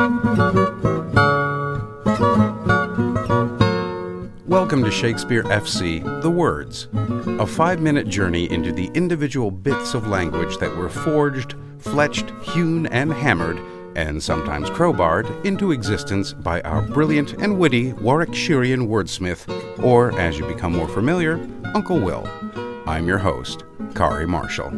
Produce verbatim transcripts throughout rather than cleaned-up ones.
Welcome to Shakespeare F C, The Words, a five-minute journey into the individual bits of language that were forged, fletched, hewn, and hammered, and sometimes crowbarred, into existence by our brilliant and witty Warwickshirian wordsmith, or, as you become more familiar, Uncle Will. I'm your host, Kari Marshall.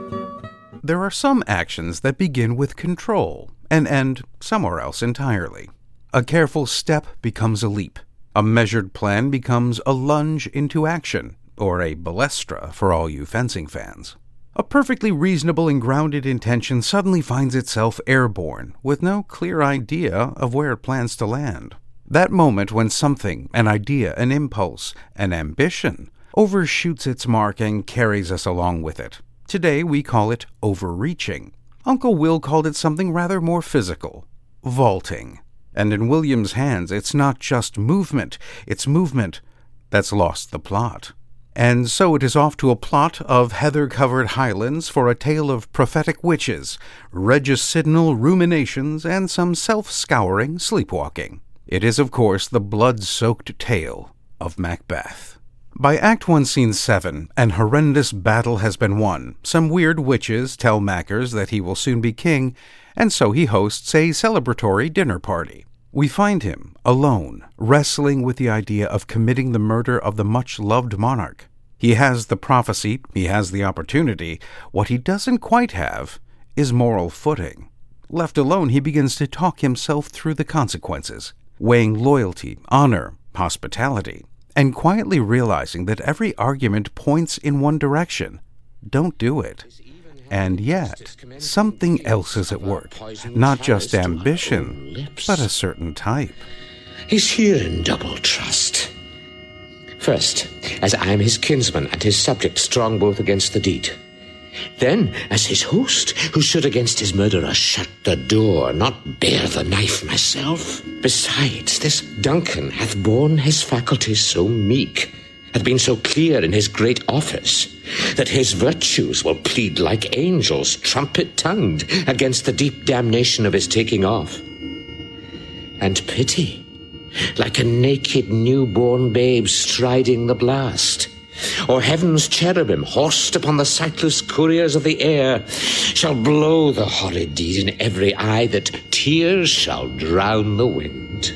There are some actions that begin with control and end somewhere else entirely. A careful step becomes a leap. A measured plan becomes a lunge into action, or a balestra for all you fencing fans. A perfectly reasonable and grounded intention suddenly finds itself airborne, with no clear idea of where it plans to land. That moment when something, an idea, an impulse, an ambition, overshoots its mark and carries us along with it. Today we call it overreaching. Uncle Will called it something rather more physical, vaulting. And in William's hands, it's not just movement, it's movement that's lost the plot. And so it is off to a plot of heather-covered highlands for a tale of prophetic witches, regicidinal ruminations, and some self-scouring sleepwalking. It is, of course, the blood-soaked tale of Macbeth. By Act one, Scene seven, an horrendous battle has been won. Some weird witches tell Mackers that he will soon be king, and so he hosts a celebratory dinner party. We find him, alone, wrestling with the idea of committing the murder of the much-loved monarch. He has the prophecy, he has the opportunity. What he doesn't quite have is moral footing. Left alone, he begins to talk himself through the consequences, weighing loyalty, honor, hospitality, and quietly realizing that every argument points in one direction. Don't do it. And yet, something else is at work. Not just ambition, but a certain type. He's here in double trust. First, as I am his kinsman and his subject strong both against the deed. Then, as his host, who should against his murderer shut the door, not bear the knife myself. Besides, this Duncan hath borne his faculties so meek, hath been so clear in his great office, that his virtues will plead like angels, trumpet-tongued, against the deep damnation of his taking off. And pity, like a naked newborn babe striding the blast, or heaven's cherubim, horsed upon the sightless couriers of the air, shall blow the horrid deed in every eye, that tears shall drown the wind.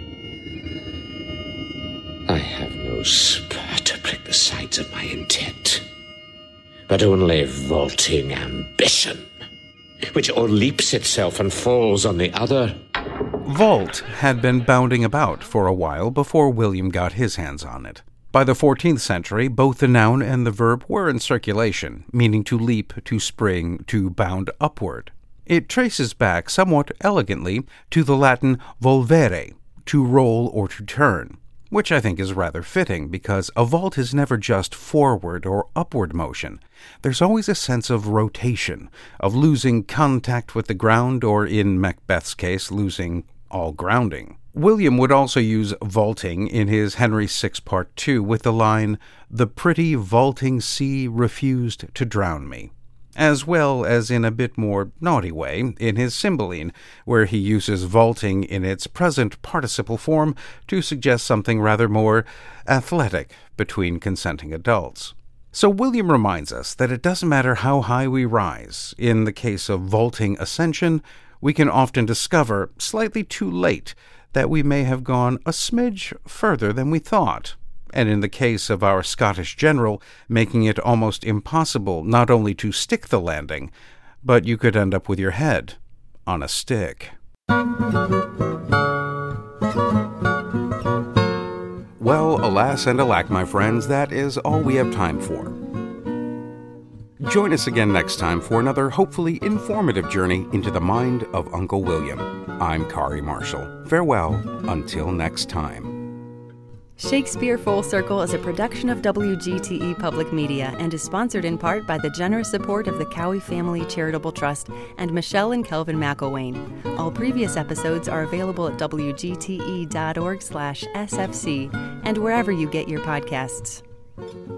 I have no spur to prick the sides of my intent, but only vaulting ambition, which o'erleaps itself and falls on the other. Vault had been bounding about for a while before William got his hands on it. By the fourteenth century, both the noun and the verb were in circulation, meaning to leap, to spring, to bound upward. It traces back somewhat elegantly to the Latin volvere, to roll or to turn, which I think is rather fitting because a vault is never just forward or upward motion. There's always a sense of rotation, of losing contact with the ground, or in Macbeth's case, losing all grounding. William would also use vaulting in his Henry the Sixth Part two with the line, "The pretty vaulting sea refused to drown me," as well as in a bit more naughty way in his Cymbeline, where he uses vaulting in its present participle form to suggest something rather more athletic between consenting adults. So William reminds us that it doesn't matter how high we rise. In the case of vaulting ascension, we can often discover, slightly too late, that we may have gone a smidge further than we thought. And in the case of our Scottish general, making it almost impossible not only to stick the landing, but you could end up with your head on a stick. Well, alas and alack, my friends, that is all we have time for. Join us again next time for another hopefully informative journey into the mind of Uncle William. I'm Kari Marshall. Farewell until next time. Shakespeare Full Circle is a production of W G T E Public Media and is sponsored in part by the generous support of the Cowie Family Charitable Trust and Michelle and Kelvin McElwain. All previous episodes are available at W G T E dot org slash S F C and wherever you get your podcasts.